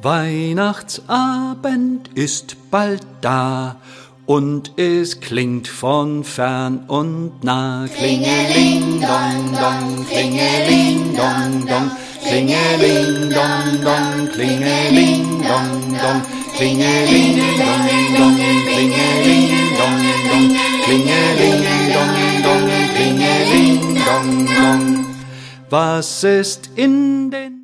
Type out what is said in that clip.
Weihnachtsabend ist bald da und es klingt von fern und nah. Klingeling dong dong, klingeling dong dong, klingeling dong dong, klingeling dong dong, klingeling dong dong, klingeling dong dong, klingeling dong dong, klingeling dong dong. Was ist in den